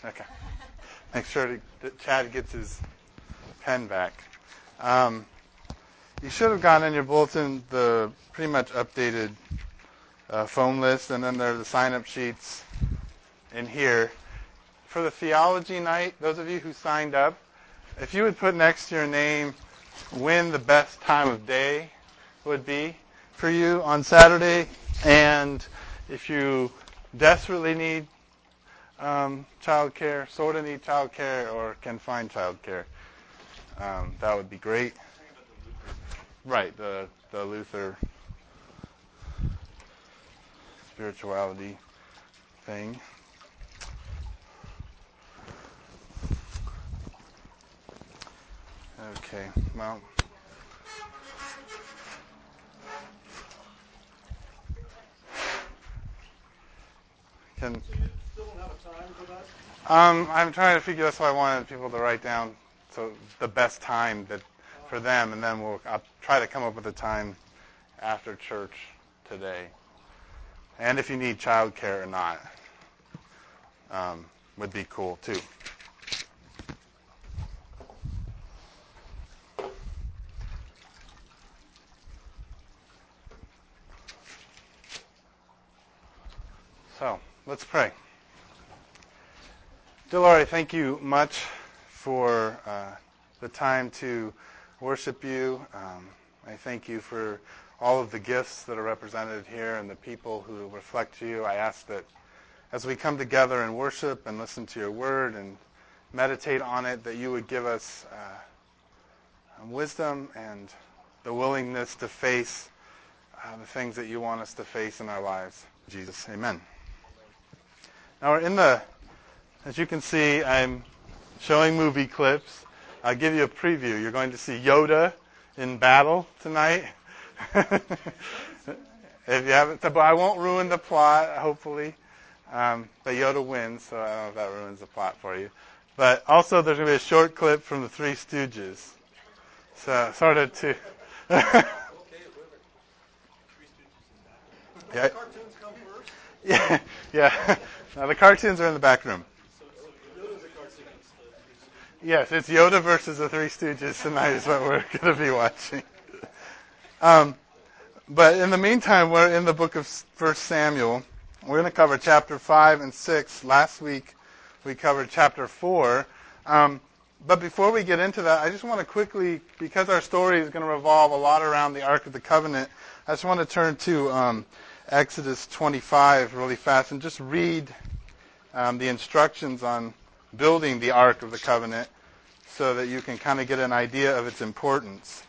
Okay. Make sure that Chad gets his pen back. You should have gotten in your bulletin the pretty much updated phone list, and then there are the sign-up sheets in here. For the theology night, those of you who signed up, if you would put next to your name when the best time of day would be for you on Saturday, and if you desperately need child care, sort of need child care, or can find child care, that would be great. Right, the Luther spirituality thing. Okay, well. So you still don't have a time for that? I'm trying to figure. That's why I wanted people to write down the best time that for them, and then I'll try to come up with a time after church today. And if you need child care or not, would be cool too. So let's pray. Dear Lord, I thank you much for the time to worship you. I thank you for all of the gifts that are represented here and the people who reflect you. I ask that as we come together and worship and listen to your word and meditate on it, that you would give us wisdom and the willingness to face the things that you want us to face in our lives. Jesus, amen. Now we're as you can see, I'm showing movie clips. I'll give you a preview. You're going to see Yoda in battle tonight. If you haven't, but I won't ruin the plot, hopefully. But Yoda wins, so I don't know if that ruins the plot for you. But also there's going to be a short clip from the Three Stooges. So sort of to... Okay, yeah. The cartoons come first? Yeah. Now the cartoons are in the back room. So Yoda's a cartoon. Yes, it's Yoda versus the Three Stooges tonight is what we're going to be watching. But in the meantime, we're in the book of 1 Samuel. We're going to cover chapter 5 and 6. Last week, we covered chapter 4. But before we get into that, I just want to quickly, because our story is going to revolve a lot around the Ark of the Covenant, I just want to turn to Exodus 25 really fast and just read the instructions on building the Ark of the Covenant so that you can kind of get an idea of its importance.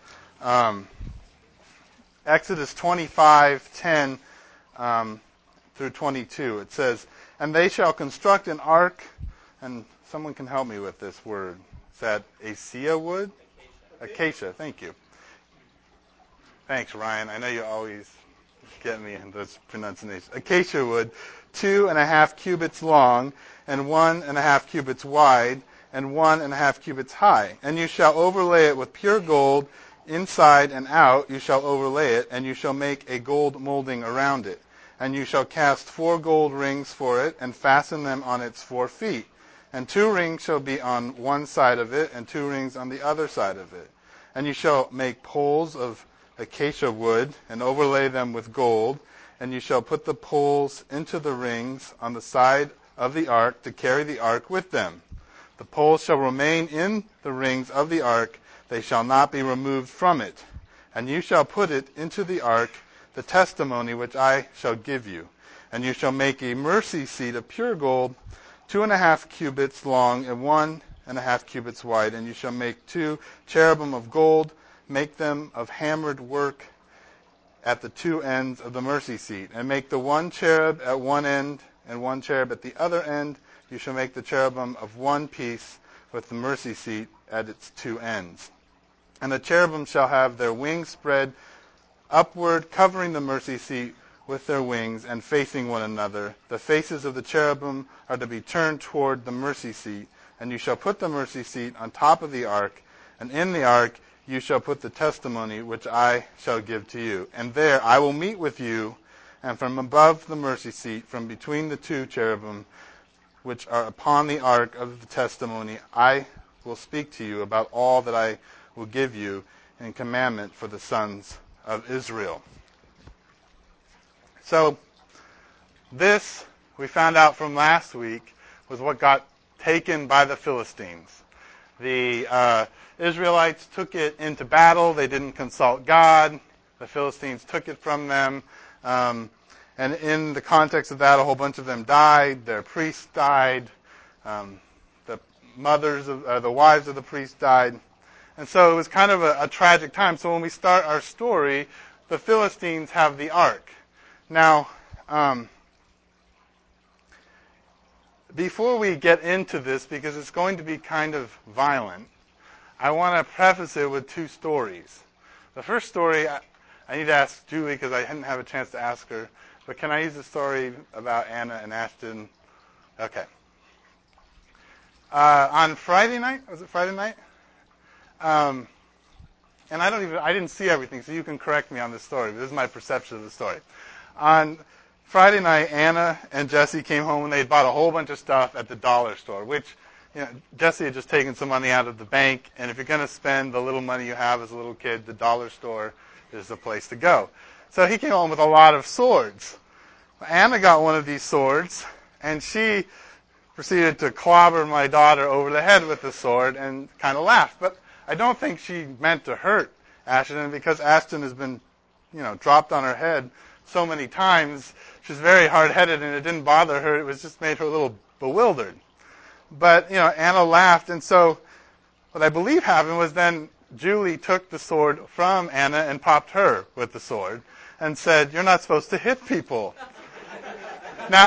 Exodus 25:10 through 22. It says, "And they shall construct an ark," and someone can help me with this word. Is that acacia wood? Acacia. Thank you. Thanks, Ryan. I know you always get me in those pronunciations. Acacia wood, 2.5 cubits long, and 1.5 cubits wide, and 1.5 cubits high. And you shall overlay it with pure gold, inside and out you shall overlay it, and you shall make a gold molding around it. And you shall cast 4 gold rings for it, and fasten them on its 4 feet. And 2 rings shall be on one side of it, and 2 rings on the other side of it. And you shall make poles of acacia wood, and overlay them with gold. And you shall put the poles into the rings on the side of the ark to carry the ark with them. The poles shall remain in the rings of the ark, they shall not be removed from it. And you shall put it into the ark, the testimony which I shall give you. And you shall make a mercy seat of pure gold, 2.5 cubits long and 1.5 cubits wide. And you shall make 2 cherubim of gold, make them of hammered work at the 2 ends of the mercy seat. And make the 1 cherub at one end and 1 cherub at the other end. You shall make the cherubim of one piece with the mercy seat at its 2 ends. And the cherubim shall have their wings spread upward, covering the mercy seat with their wings and facing one another. The faces of the cherubim are to be turned toward the mercy seat. And you shall put the mercy seat on top of the ark, and in the ark you shall put the testimony which I shall give to you. And there I will meet with you, and from above the mercy seat, from between the 2 cherubim, which are upon the ark of the testimony, I will speak to you about all that I will give you in commandment for the sons of Israel. So this, we found out from last week, was what got taken by the Philistines. The Israelites took it into battle. They didn't consult God. The Philistines took it from them. And in the context of that, a whole bunch of them died. Their priests died. The wives of the priests died. And so it was kind of a tragic time. So when we start our story, the Philistines have the ark. Now, before we get into this, because it's going to be kind of violent, I want to preface it with two stories. The first story, I need to ask Julie because I didn't have a chance to ask her, but can I use the story about Anna and Ashton? Okay. On Friday night, was it Friday night? And I didn't see everything, so you can correct me on this story, but this is my perception of the story. On Friday night, Anna and Jesse came home and they had bought a whole bunch of stuff at the dollar store, which, Jesse had just taken some money out of the bank, and if you're going to spend the little money you have as a little kid, the dollar store is the place to go. So he came home with a lot of swords. Anna got one of these swords, and she proceeded to clobber my daughter over the head with the sword and kind of laughed. But I don't think she meant to hurt Ashton, because Ashton has been, dropped on her head so many times. She's very hard-headed, and it didn't bother her. It was just made her a little bewildered. But, Anna laughed, and so what I believe happened was then Julie took the sword from Anna and popped her with the sword and said, "You're not supposed to hit people." Now,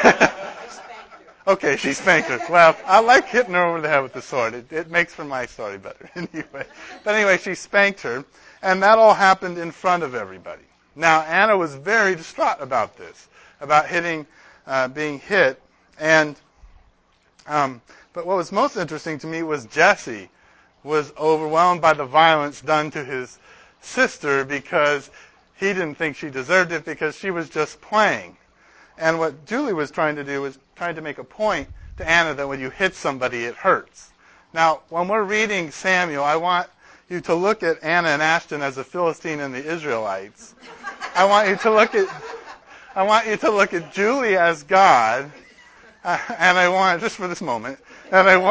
okay, she spanked her. Well, I like hitting her over the head with the sword. It makes for my story better anyway. But anyway, she spanked her, and that all happened in front of everybody. Now, Anna was very distraught about this, about being hit, and but what was most interesting to me was Jesse was overwhelmed by the violence done to his sister because he didn't think she deserved it because she was just playing. And what Julie was trying to do was trying to make a point to Anna that when you hit somebody, it hurts. Now, when we're reading Samuel, I want you to look at Anna and Ashton as the Philistine and the Israelites. I want you to look at Julie as God, and I want, just for this moment, and I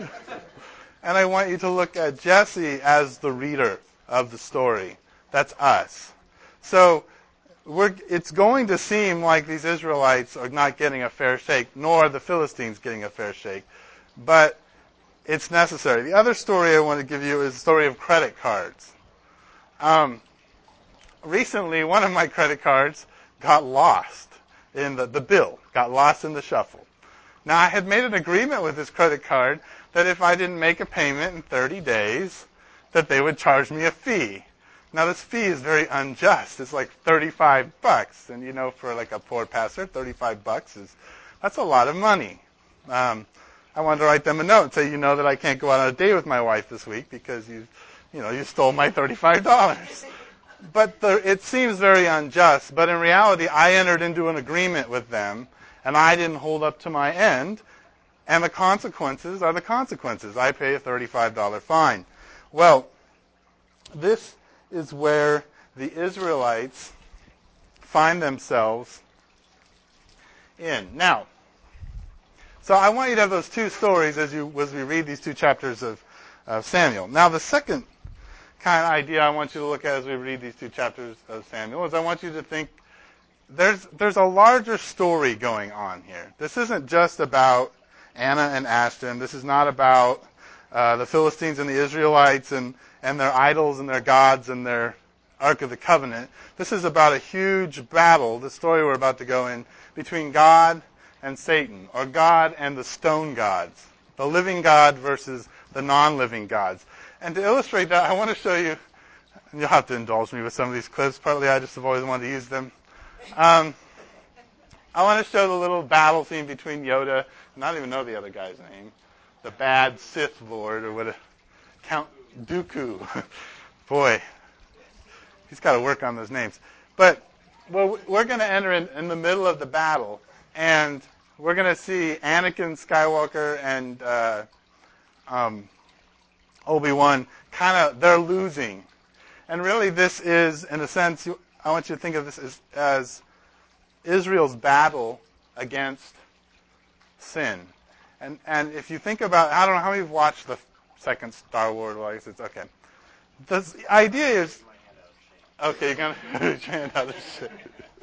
want you to look at Jesse as the reader of the story. That's us. So it's going to seem like these Israelites are not getting a fair shake, nor are the Philistines getting a fair shake, but it's necessary. The other story I want to give you is the story of credit cards. Recently, one of my credit cards got lost in the bill, got lost in the shuffle. Now, I had made an agreement with this credit card that if I didn't make a payment in 30 days, that they would charge me a fee. Now, this fee is very unjust. It's like $35. And, for like a poor pastor, $35 that's a lot of money. I wanted to write them a note and say, that I can't go out on a date with my wife this week because you stole my $35. But it seems very unjust. But in reality, I entered into an agreement with them, and I didn't hold up to my end. And the consequences are the consequences. I pay a $35 fine. Well, this is where the Israelites find themselves in. Now, so I want you to have those two stories as we read these two chapters of Samuel. Now, the second kind of idea I want you to look at as we read these two chapters of Samuel is I want you to think there's a larger story going on here. This isn't just about Anna and Ashton. This is not about the Philistines and the Israelites and their idols and their gods and their Ark of the Covenant. This is about a huge battle, the story we're about to go in, between God and Satan, or God and the stone gods, the living God versus the non-living gods. And to illustrate that, I want to show you, and you'll have to indulge me with some of these clips, partly I just have always wanted to use them. I want to show the little battle scene between Yoda, and I don't even know the other guy's name, the bad Sith Lord, or what, Count Dooku. Boy, he's got to work on those names. But we're going to enter in the middle of the battle, and we're going to see Anakin Skywalker and Obi-Wan they're losing. And really this is, in a sense, I want you to think of this as Israel's battle against sin. And if you think about, I don't know how many have watched the second Star Wars, well, I guess it's okay. The idea is, okay, you're going to try out this shit.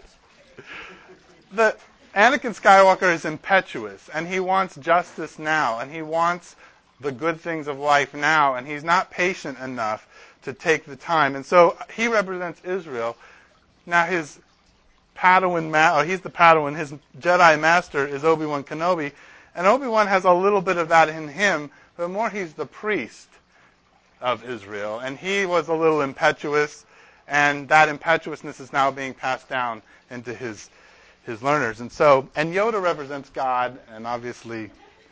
The Anakin Skywalker is impetuous, and he wants justice now, and he wants the good things of life now, and he's not patient enough to take the time. And so he represents Israel. Now his Padawan, he's the Padawan, his Jedi master is Obi-Wan Kenobi, and Obi-Wan has a little bit of that in him, but more he's the priest of Israel, and he was a little impetuous, and that impetuousness is now being passed down into his learners. And Yoda represents God, and obviously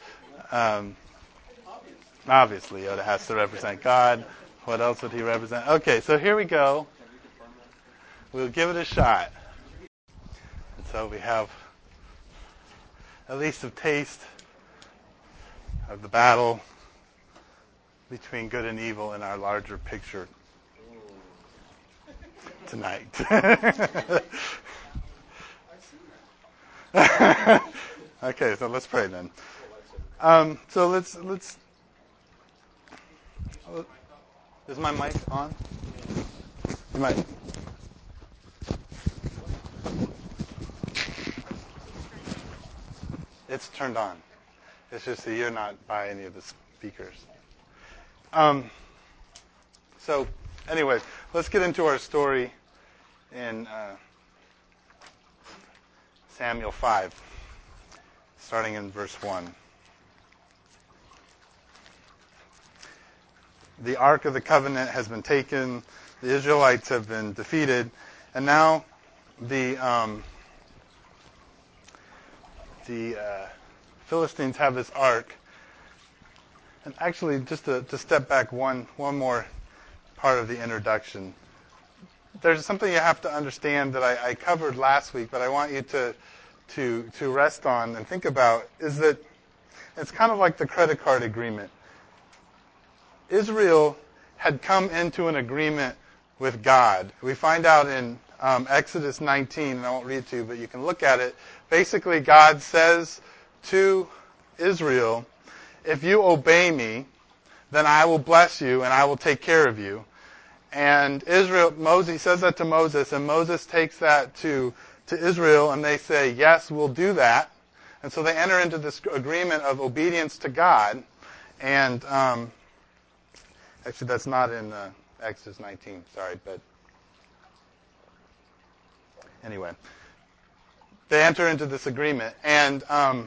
Yoda has to represent God. What else would he represent? Okay, so here we go. We'll give it a shot. And so we have at least a taste of the battle between good and evil in our larger picture tonight. Okay, so let's pray then. So let's. Is my mic on? It's turned on. It's just that you're not by any of the speakers. So anyway, let's get into our story in Samuel 5, starting in verse 1. The Ark of the Covenant has been taken, the Israelites have been defeated, and now the Philistines have this ark. And actually, just to step back one more part of the introduction, there's something you have to understand that I covered last week, but I want you to rest on and think about, is that it's kind of like the credit card agreement. Israel had come into an agreement with God. We find out in Exodus 19, and I won't read it to you, but you can look at it. Basically, God says to Israel, if you obey me, then I will bless you and I will take care of you. And Moses says that to Moses, and Moses takes that to Israel, and they say, yes, we'll do that. And so they enter into this agreement of obedience to God. And actually, that's not in Exodus 19, sorry, but anyway. They enter into this agreement. And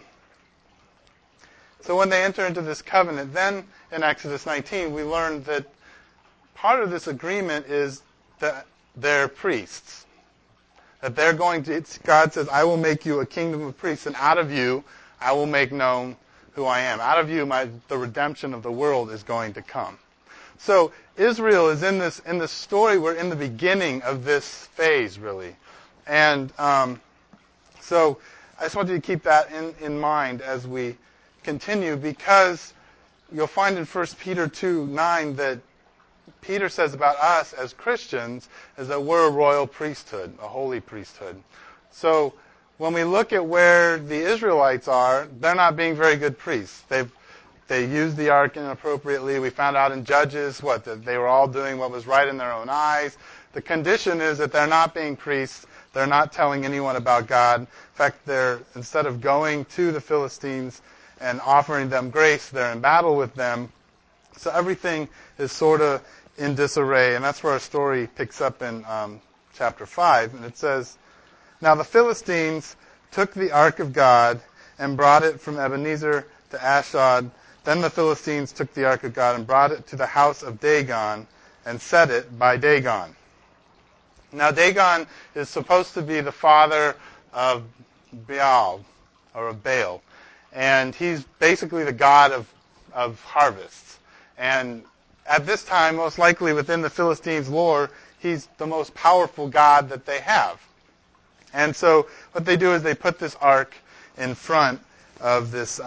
so when they enter into this covenant, then in Exodus 19, we learn that part of this agreement is that they're priests. That they're going to, God says, I will make you a kingdom of priests, and out of you I will make known who I am. Out of you the redemption of the world is going to come. So Israel is in this story. We're in the beginning of this phase, really. And so I just want you to keep that in mind as we continue, because you'll find in 1 Peter 2:9 that Peter says about us as Christians is that we're a royal priesthood, a holy priesthood. So when we look at where the Israelites are, they're not being very good priests. They used the ark inappropriately. We found out in Judges that they were all doing what was right in their own eyes. The condition is that they're not being priests. They're not telling anyone about God. In fact, instead of going to the Philistines and offering them grace, they're in battle with them. So everything is sort of in disarray, and that's where our story picks up in chapter 5. And it says, now the Philistines took the ark of God and brought it from Ebenezer to Ashdod. Then the Philistines took the ark of God and brought it to the house of Dagon and set it by Dagon. Now Dagon is supposed to be the father of Baal, or of Baal. And he's basically the god of harvests. And at this time, most likely within the Philistines' lore, he's the most powerful god that they have. And so what they do is they put this ark in front, of this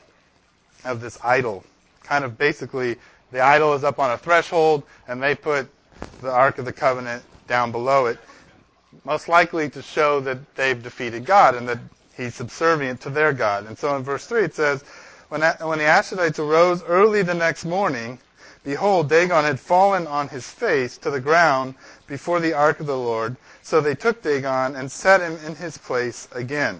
idol. Kind of basically, the idol is up on a threshold, and they put the Ark of the Covenant down below it, most likely to show that they've defeated God and that he's subservient to their God. And so in verse 3 it says, when the Ashdodites arose early the next morning, behold, Dagon had fallen on his face to the ground before the ark of the Lord. So they took Dagon and set him in his place again.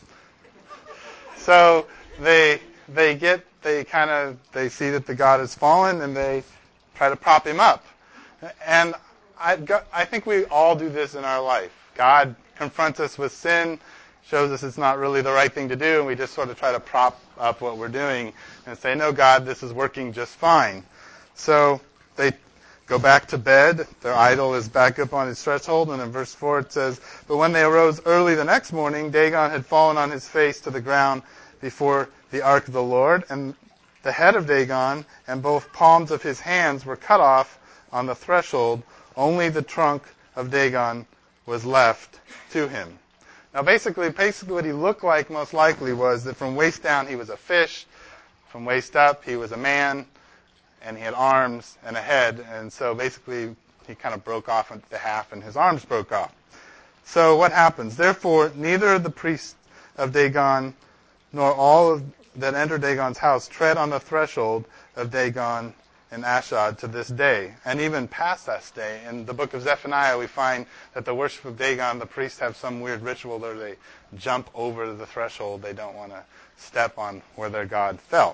So they see that the god has fallen, and they try to prop him up. And I think we all do this in our life. God confronts us with sin, shows us it's not really the right thing to do, and we just sort of try to prop up what we're doing and say, no, God, this is working just fine. So they go back to bed. Their idol is back up on his threshold, and in verse 4 it says, but when they arose early the next morning, Dagon had fallen on his face to the ground before the ark of the Lord, and the head of Dagon and both palms of his hands were cut off on the threshold. Only the trunk of Dagon was left to him. Now basically what he looked like most likely was that from waist down he was a fish, from waist up he was a man, and he had arms and a head, and so basically he kind of broke off into half and his arms broke off. So what happens? Therefore, neither the priests of Dagon nor all that enter Dagon's house tread on the threshold of Dagon and Ashdod to this day, and even past that day. In the book of Zephaniah, we find that the worship of Dagon, the priests have some weird ritual where they jump over the threshold. They don't want to step on where their god fell.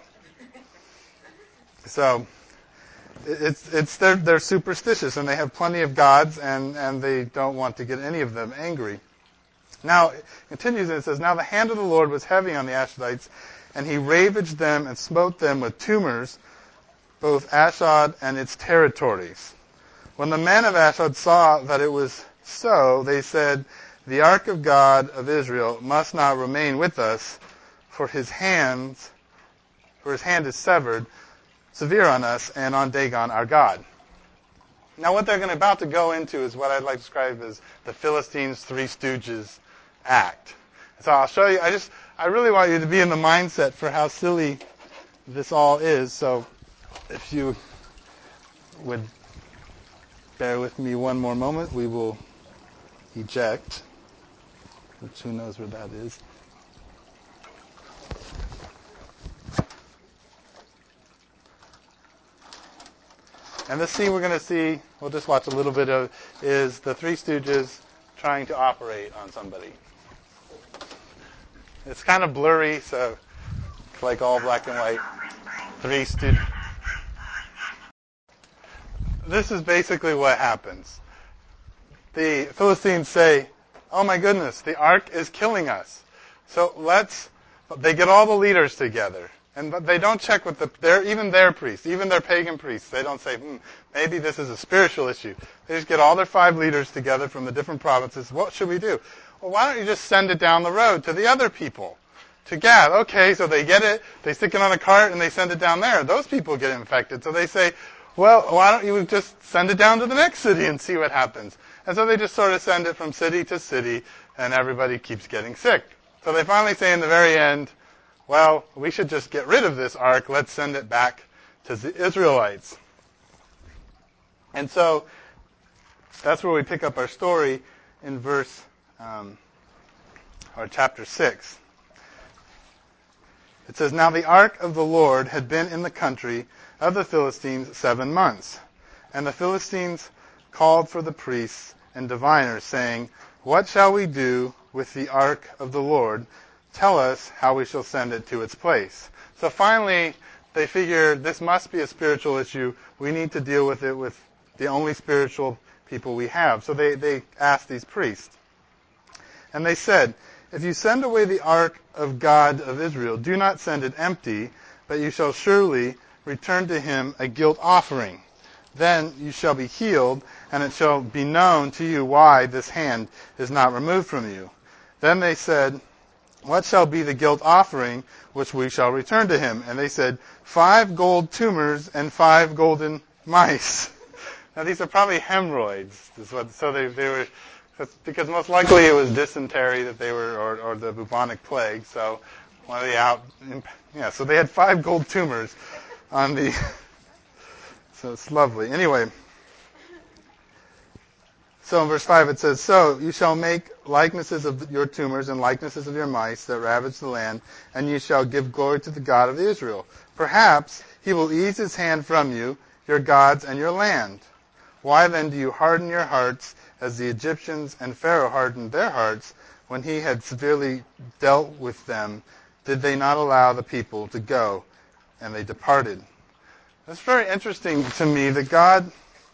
So they're superstitious, and they have plenty of gods, and they don't want to get any of them angry. Now, it continues and it says, now the hand of the Lord was heavy on the Ashdodites, and he ravaged them and smote them with tumors, both Ashdod and its territories. When the men of Ashdod saw that it was so, they said, the ark of God of Israel must not remain with us, for his hand is severed, severe on us and on Dagon our God. Now what they're about to go into is what I'd like to describe as the Philistines' Three Stooges act. So I'll show you, I really want you to be in the mindset for how silly this all is. So if you would bear with me one more moment, we will eject, which who knows where that is. And the scene we're going to see, we'll just watch a little bit of, is the Three Stooges trying to operate on somebody. It's kind of blurry, so it's like all black and white. Three Stooges. This is basically what happens. The Philistines say, oh my goodness, the ark is killing us. So they get all the leaders together. But they don't check with even their priests, even their pagan priests. They don't say, maybe this is a spiritual issue. They just get all their 5 leaders together from the different provinces. What should we do? Well, why don't you just send it down the road to the other people? To Gath. Okay, so they get it, they stick it on a cart, and they send it down there. Those people get infected. So they say, well, why don't you just send it down to the next city and see what happens? And so they just sort of send it from city to city, and everybody keeps getting sick. So they finally say in the very end, well, we should just get rid of this ark. Let's send it back to the Israelites. And so that's where we pick up our story in chapter 6. It says, now the ark of the Lord had been in the country of the Philistines 7 months. And the Philistines called for the priests and diviners, saying, what shall we do with the ark of the Lord? Tell us how we shall send it to its place. So finally, they figure this must be a spiritual issue. We need to deal with it with the only spiritual people we have. So they asked these priests. And they said, if you send away the ark of God of Israel, do not send it empty, but you shall surely return to him a guilt offering. Then you shall be healed, and it shall be known to you why this hand is not removed from you. Then they said, what shall be the guilt offering which we shall return to him? And they said, 5 gold tumors and 5 golden mice. Now these are probably hemorrhoids. So they were, because most likely it was dysentery that they were, or the bubonic plague. So one of the out. Yeah, so they had 5 gold tumors on the. So it's lovely. Anyway. So in verse 5 it says, "So you shall make likenesses of your tumors and likenesses of your mice that ravage the land, and you shall give glory to the God of Israel. Perhaps he will ease his hand from you, your gods, and your land. Why then do you harden your hearts as the Egyptians and Pharaoh hardened their hearts when he had severely dealt with them? Did they not allow the people to go, and they departed?" It's very interesting to me that God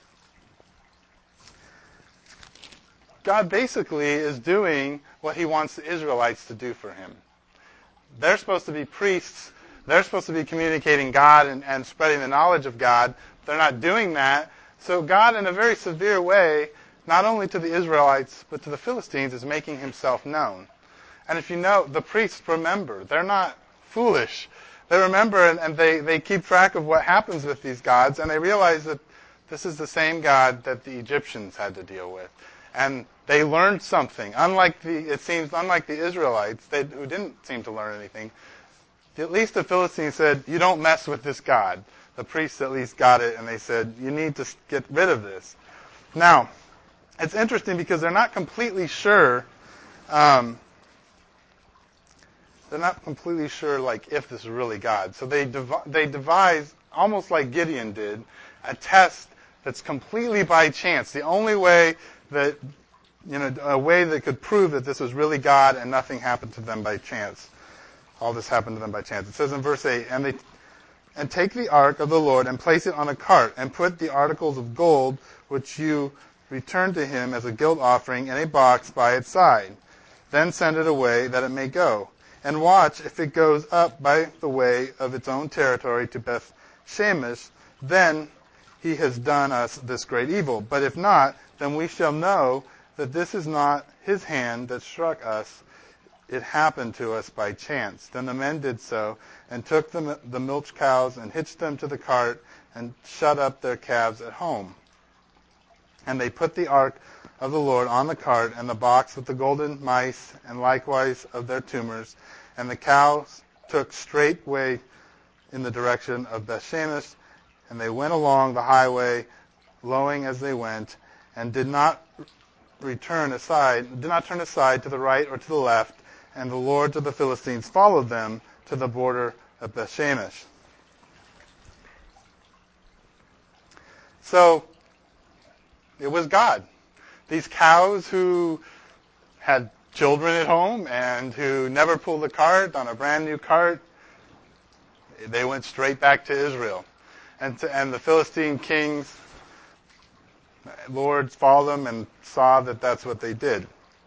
basically is doing what he wants the Israelites to do for him. They're supposed to be priests. They're supposed to be communicating God and spreading the knowledge of God. They're not doing that. So God, in a very severe way, not only to the Israelites, but to the Philistines, is making himself known. And if you know, the priests remember. They're not foolish. They remember and they keep track of what happens with these gods, and they realize that this is the same God that the Egyptians had to deal with. And they learned something. Unlike the Israelites, who didn't seem to learn anything, at least the Philistines said, "You don't mess with this God." The priests at least got it, and they said, "You need to get rid of this." Now, it's interesting because they're not completely sure. They're not completely sure, like, if this is really God. So they devise, almost like Gideon did, a test that's completely by chance. The only way that, a way that could prove that this was really God and nothing happened to them by chance. All this happened to them by chance. It says in verse 8, and take the ark of the Lord and place it on a cart and put the articles of gold which you return to him as a guilt offering in a box by its side. Then send it away that it may go. And watch if it goes up by the way of its own territory to Beth Shemesh, then he has done us this great evil. But if not, then we shall know that this is not his hand that struck us. It happened to us by chance. Then the men did so, and took the milch cows and hitched them to the cart and shut up their calves at home. And they put the ark of the Lord on the cart and the box with the golden mice and likewise of their tumors. And the cows took straight way in the direction of Bethshemesh, and they went along the highway, lowing as they went, and did not turn aside to the right or to the left. And the lords of the Philistines followed them to the border of Bethshemesh. So it was God. These cows who had children at home and who never pulled a cart on a brand new cart, they went straight back to Israel. And the Philistine kings, lords, followed them and saw that that's what they did.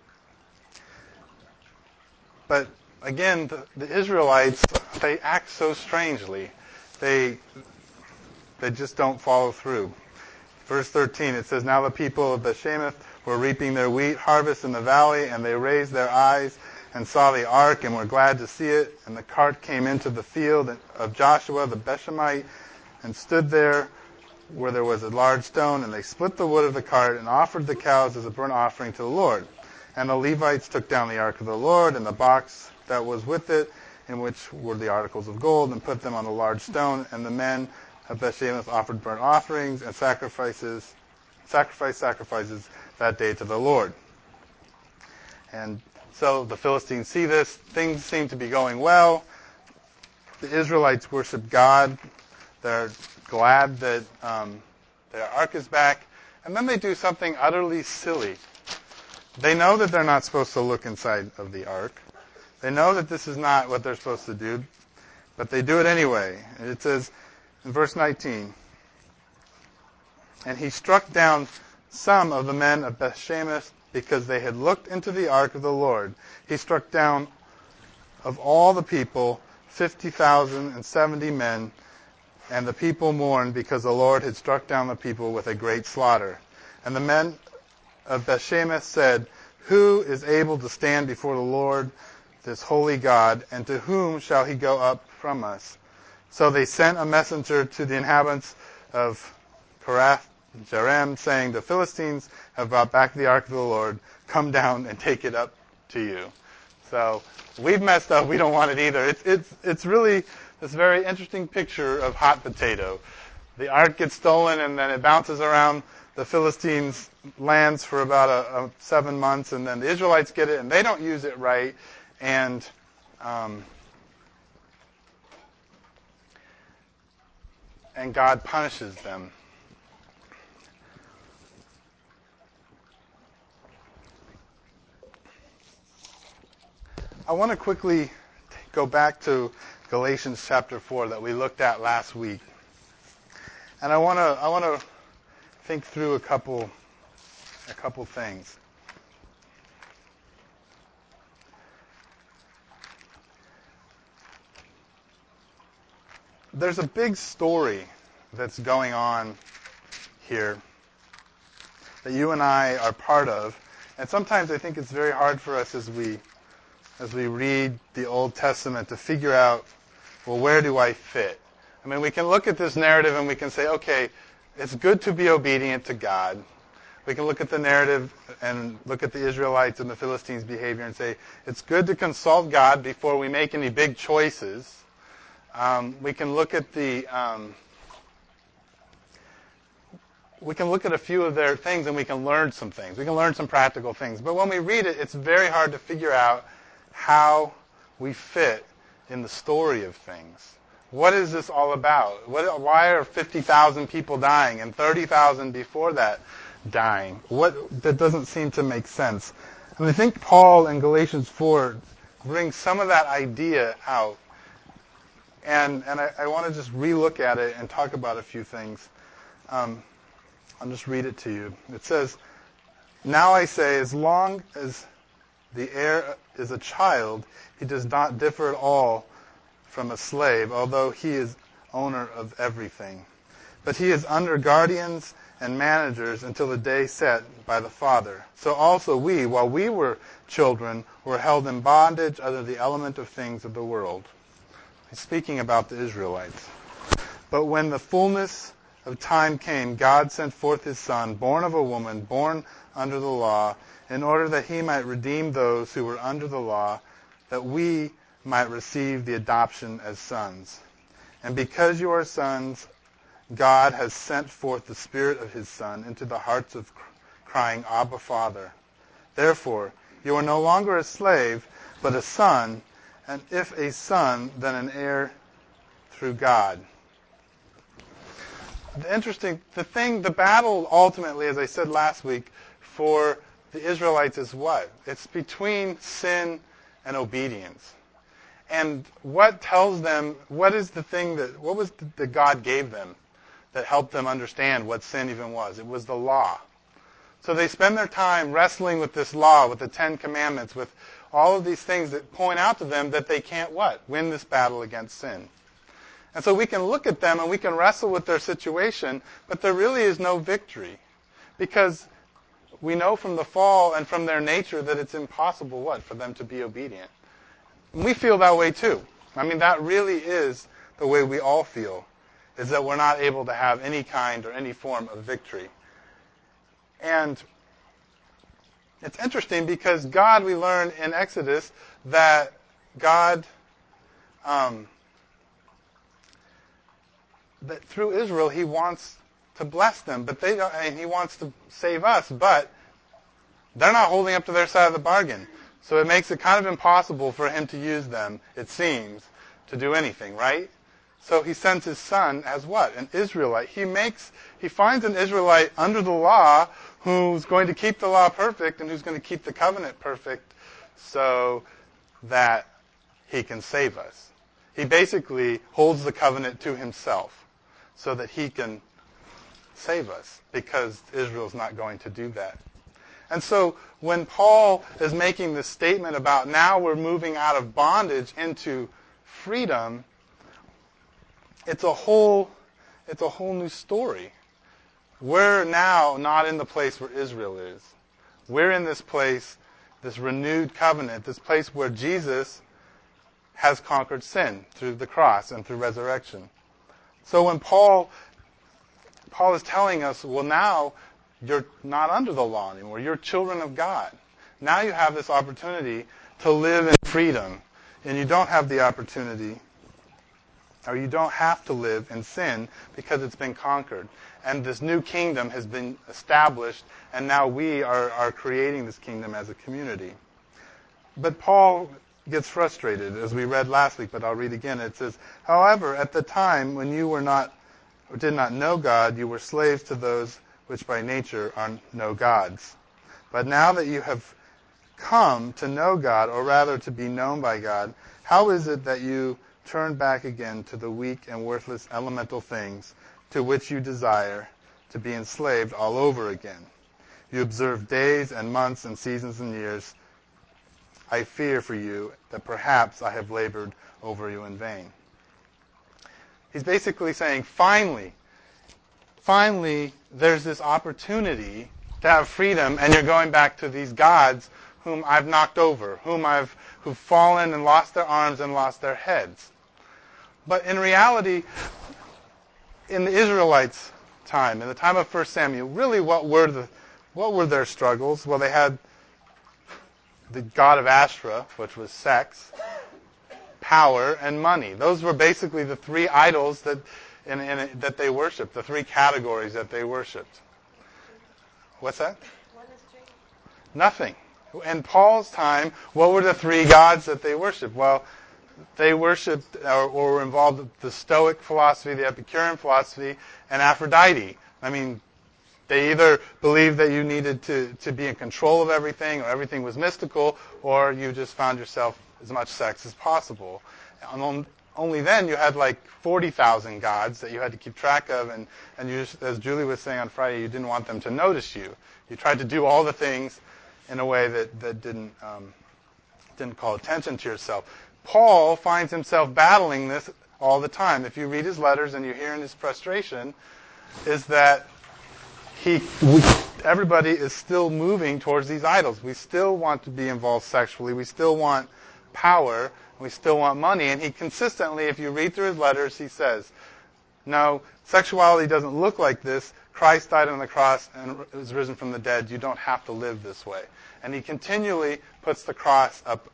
But again, the Israelites, they act so strangely. They just don't follow through. Verse 13, it says, Now the people of Bethshemesh were reaping their wheat harvest in the valley, and they raised their eyes and saw the ark and were glad to see it. And the cart came into the field of Joshua the Bethshemite and stood there where there was a large stone, and they split the wood of the cart and offered the cows as a burnt offering to the Lord. And the Levites took down the ark of the Lord and the box that was with it, in which were the articles of gold, and put them on a large stone. And the men of Bethshemesh offered burnt offerings and sacrificed sacrifices that day to the Lord. And so the Philistines see this. Things seem to be going well. The Israelites worship God. They're glad that their ark is back. And then they do something utterly silly. They know that they're not supposed to look inside of the ark. They know that this is not what they're supposed to do, but they do it anyway. And it says in verse 19, And he struck down some of the men of Bethshemesh because they had looked into the ark of the Lord. He struck down of all the people 50,070 men, and the people mourned because the Lord had struck down the people with a great slaughter. And the men of Bethshemesh said, Who is able to stand before the Lord, this holy God, and to whom shall he go up from us? So they sent a messenger to the inhabitants of Kiriath Jearim, saying, The Philistines have brought back the ark of the Lord. Come down and take it up to you. So we've messed up. We don't want it either. It's really this very interesting picture of hot potato. The ark gets stolen, and then it bounces around the Philistines' lands for about 7 months, and then the Israelites get it, and they don't use it right, and God punishes them. I want to quickly go back to Galatians chapter 4 that we looked at last week. And I want to think through a couple things. There's a big story that's going on here that you and I are part of. And sometimes I think it's very hard for us as we read the Old Testament to figure out, well, where do I fit? I mean, we can look at this narrative and we can say, okay, it's good to be obedient to God. We can look at the narrative and look at the Israelites and the Philistines' behavior and say, it's good to consult God before we make any big choices. We can look at a few of their things and we can learn some things. We can learn some practical things. But when we read it, it's very hard to figure out how we fit in the story of things. What is this all about? Why are 50,000 people dying and 30,000 before that dying? That doesn't seem to make sense. And I think Paul in Galatians 4 brings some of that idea out. And I want to just relook at it and talk about a few things. I'll just read it to you. It says, "Now I say, as long as the heir is a child, he does not differ at all from a slave, although he is owner of everything. But he is under guardians and managers until the day set by the Father. So also we, while we were children, were held in bondage under the element of things of the world." He's speaking about the Israelites. "But when the fullness of time came, God sent forth his Son, born of a woman, born under the law, in order that he might redeem those who were under the law, that we might receive the adoption as sons. And because you are sons, God has sent forth the Spirit of his Son into the hearts of crying, Abba, Father. Therefore, you are no longer a slave, but a son, and if a son, then an heir through God." The battle ultimately, as I said last week, for the Israelites is what? It's between sin and obedience. And what tells them, what was that God gave them that helped them understand what sin even was? It was the law. So they spend their time wrestling with this law, with the 10 Commandments, with all of these things that point out to them that they can't what? Win this battle against sin. And so we can look at them and we can wrestle with their situation, but there really is no victory. Because we know from the fall and from their nature that it's impossible, for them to be obedient. And we feel that way too. I mean, that really is the way we all feel, is that we're not able to have any kind or any form of victory. And it's interesting because God, we learn in Exodus that God, that through Israel, he wants to bless them, but they don't, and he wants to save us, but they're not holding up to their side of the bargain. So it makes it kind of impossible for him to use them, it seems, to do anything, right? So he sends his son as what? An Israelite. He finds an Israelite under the law who's going to keep the law perfect and who's going to keep the covenant perfect so that he can save us. He basically holds the covenant to himself so that he can save us, because Israel's not going to do that. And so when Paul is making this statement about now we're moving out of bondage into freedom, it's a whole new story. We're now not in the place where Israel is. We're in this place, this renewed covenant, this place where Jesus has conquered sin through the cross and through resurrection. So when Paul is telling us, well, now you're not under the law anymore. You're children of God. Now you have this opportunity to live in freedom, and you don't have the opportunity, or you don't have to live in sin because it's been conquered. And this new kingdom has been established, and now we are creating this kingdom as a community. But Paul gets frustrated, as we read last week, but I'll read again. It says, however, at the time when you were not, or did not know God, you were slaves to those which by nature are no gods. But now that you have come to know God, or rather to be known by God, how is it that you turn back again to the weak and worthless elemental things to which you desire to be enslaved all over again? You observe days and months and seasons and years. I fear for you that perhaps I have labored over you in vain. He's basically saying, finally, there's this opportunity to have freedom, and you're going back to these gods whom I've knocked over, who've fallen and lost their arms and lost their heads. But in reality, in the Israelites' time, in the time of 1 Samuel, really what were their struggles? Well, they had the god of Ashtoreth, which was sex, power, and money. Those were basically the three idols that they worshipped, the three categories that they worshipped. What's that? What is drink? Nothing. In Paul's time, what were the three gods that they worshipped? Well, they worshipped or were involved with the Stoic philosophy, the Epicurean philosophy, and Aphrodite. I mean, they either believed that you needed to be in control of everything, or everything was mystical, or you just found yourself as much sex as possible. And only then you had like 40,000 gods that you had to keep track of, and you, as Julie was saying on Friday, you didn't want them to notice you. You tried to do all the things in a way that didn't call attention to yourself. Paul finds himself battling this all the time. If you read his letters and you hear in his frustration, is that everybody is still moving towards these idols. We still want to be involved sexually. We still want power. We still want money. And he consistently, if you read through his letters, he says, no, sexuality doesn't look like this. Christ died on the cross and was risen from the dead. You don't have to live this way. And he continually puts the cross up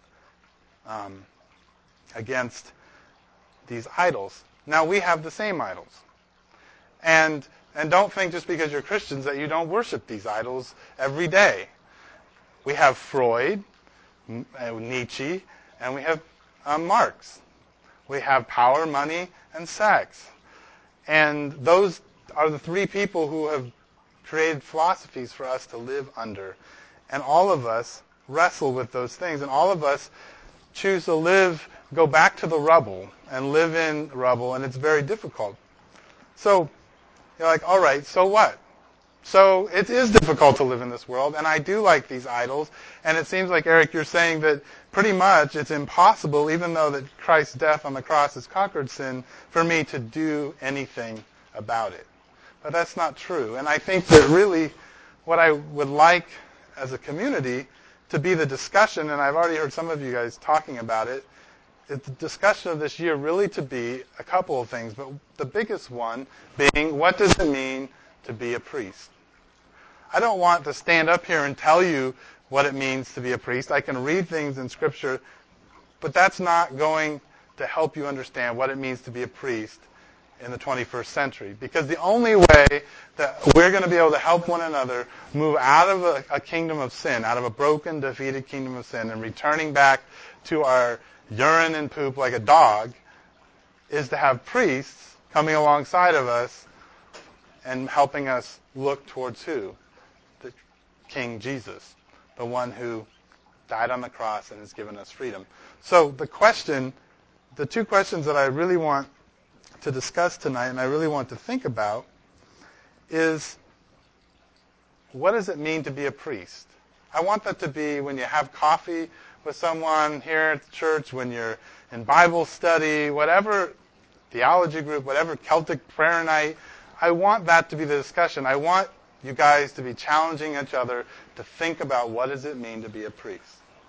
against these idols. Now we have the same idols. And don't think just because you're Christians that you don't worship these idols every day. We have Freud, Nietzsche, and we have Marx. We have power, money, and sex. And those are the three people who have created philosophies for us to live under. And all of us wrestle with those things. And all of us choose to go back to the rubble and live in rubble, and it's very difficult. So you're like, all right, so what? So it is difficult to live in this world, and I do like these idols, and it seems like, Eric, you're saying that pretty much it's impossible, even though that Christ's death on the cross has conquered sin, for me to do anything about it. But that's not true. And I think that really what I would like as a community to be the discussion, and I've already heard some of you guys talking about it, is the discussion of this year really to be a couple of things, but the biggest one being, what does it mean to be a priest? I don't want to stand up here and tell you what it means to be a priest. I can read things in Scripture, but that's not going to help you understand what it means to be a priest in the 21st century. Because the only way that we're going to be able to help one another move out of a kingdom of sin, out of a broken, defeated kingdom of sin, and returning back to our urine and poop like a dog, is to have priests coming alongside of us and helping us look towards who? The King Jesus, the one who died on the cross and has given us freedom. So the two questions that I really want to discuss tonight and I really want to think about is, what does it mean to be a priest? I want that to be when you have coffee with someone here at the church, when you're in Bible study, whatever theology group, whatever Celtic prayer night. I want that to be the discussion. I want you guys to be challenging each other to think about what does it mean to be a priest.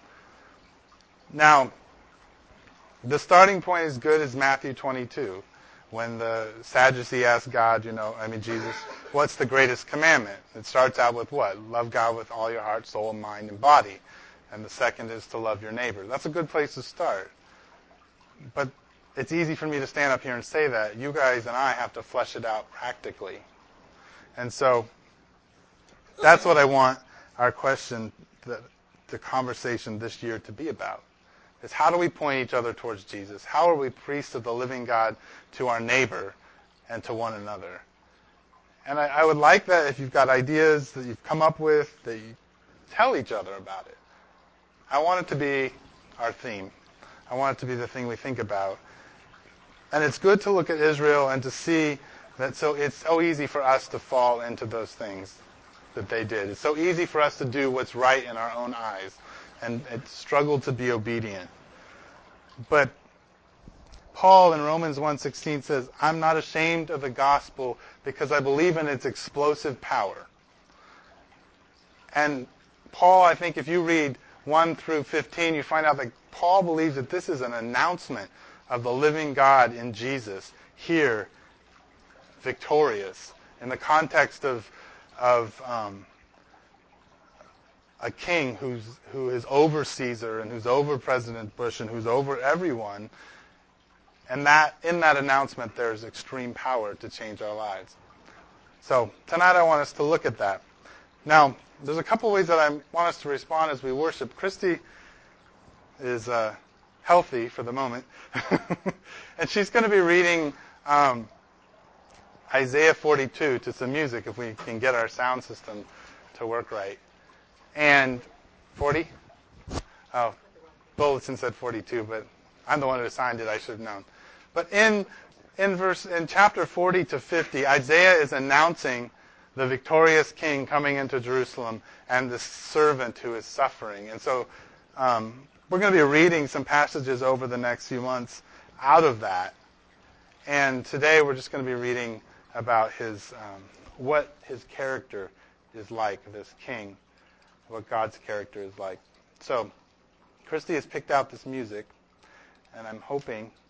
Now, the starting point is good as Matthew 22, when the Sadducee asked God, Jesus, what's the greatest commandment? It starts out with what? Love God with all your heart, soul, mind, and body. and the second is to love your neighbor. That's a good place to start. But it's easy for me to stand up here and say that. You guys and I have to flesh it out practically. And so that's what I want our question, the conversation this year to be about, is how do we point each other towards Jesus? How are we priests of the living God to our neighbor and to one another? And I would like that if you've got ideas that you've come up with, that you tell each other about it. I want it to be our theme. I want it to be the thing we think about. And it's good to look at Israel and to see that it's so easy for us to fall into those things that they did. It's so easy for us to do what's right in our own eyes and struggle to be obedient. But Paul in Romans 1:16 says, I'm not ashamed of the gospel because I believe in its explosive power. And Paul, I think if you read 1 through 15, you find out that Paul believes that this is an announcement of the living God in Jesus, here, victorious, in the context of a king who is over Caesar and who's over President Bush and who's over everyone. And that in that announcement, there's extreme power to change our lives. So tonight I want us to look at that. Now, there's a couple ways that I want us to respond as we worship. Christy is healthy for the moment. And she's going to be reading Isaiah 42 to some music if we can get our sound system to work right. And 40? Oh, Bulletin said 42, but I'm the one who assigned it. I should have known. But in chapter 40 to 50, Isaiah is announcing the victorious king coming into Jerusalem and the servant who is suffering. And so we're going to be reading some passages over the next few months out of that. And today we're just going to be reading about what his character is like, this king, what God's character is like. So Christy has picked out this music, and I'm hoping